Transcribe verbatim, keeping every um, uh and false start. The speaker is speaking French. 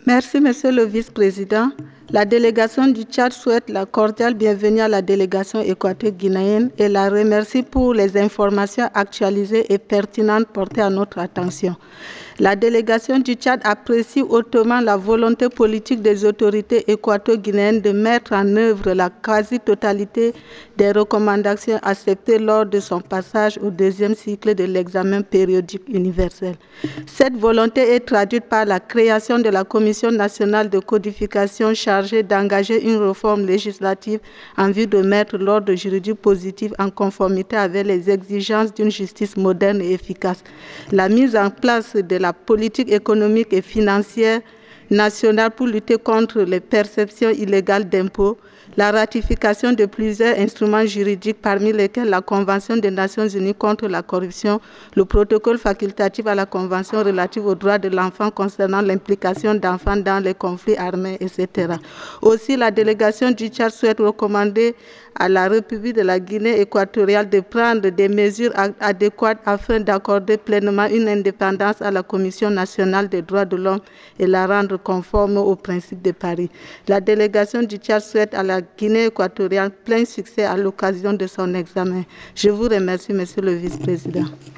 Merci, Monsieur le Vice-président. La délégation du Tchad souhaite la cordiale bienvenue à la délégation équato-guinéenne et la remercie pour les informations actualisées et pertinentes portées à notre attention. La délégation du Tchad apprécie hautement la volonté politique des autorités équato-guinéennes de mettre en œuvre la quasi-totalité des recommandations acceptées lors de son passage au deuxième cycle de l'examen périodique universel. Cette volonté est traduite par la création de la Commission nationale de codification chargée d'engager une réforme législative en vue de mettre l'ordre juridique positif en conformité avec les exigences d'une justice moderne et efficace. La mise en place de la politique économique et financière nationale pour lutter contre les perceptions illégales d'impôts, la ratification de plusieurs instruments juridiques, parmi lesquels la Convention des Nations Unies contre la corruption, le protocole facultatif à la Convention relative aux droits de l'enfant concernant l'implication d'enfants dans les conflits armés, et cetera. Aussi, la délégation du Tchad souhaite recommander à la République de la Guinée équatoriale de prendre des mesures adéquates afin d'accorder pleinement une indépendance à la Commission nationale des droits de l'homme et la rendre conforme aux principes de Paris. La délégation du Tchad souhaite à la Guinée équatoriale plein succès à l'occasion de son examen. Je vous remercie, Monsieur le Vice-président.